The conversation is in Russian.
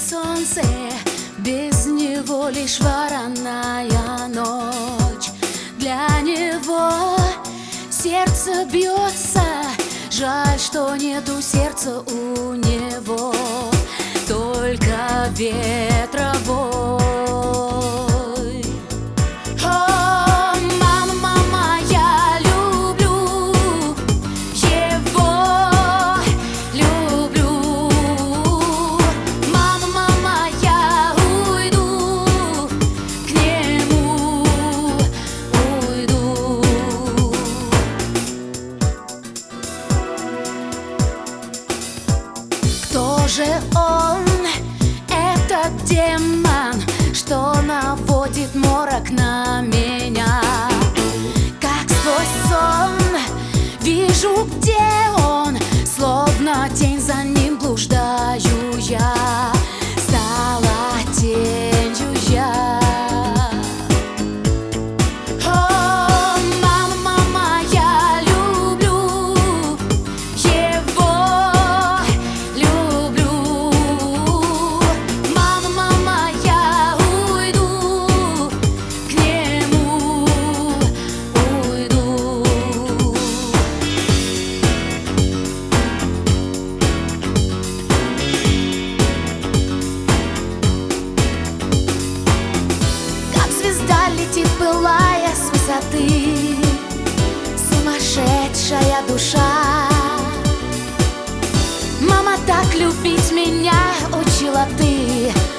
солнце, без него лишь вороная ночь. Для него сердце бьется, жаль, что нету сердца у него, только ветровой. О, мама, мама, я люблю его, люблю. Мама, мама, я уйду к нему, уйду. Кто же он, этот демон, что наводит морок на меня? Как сквозь сон вижу, где он, словно тень, за ним блуждаю я, стала тенью я. О, мама, мама, я люблю его, люблю. Мама, мама, я уйду к нему, уйду. Как звезда летит, пылая с высоты, сумасшедшая душа. Мама, так любить меня учила ты.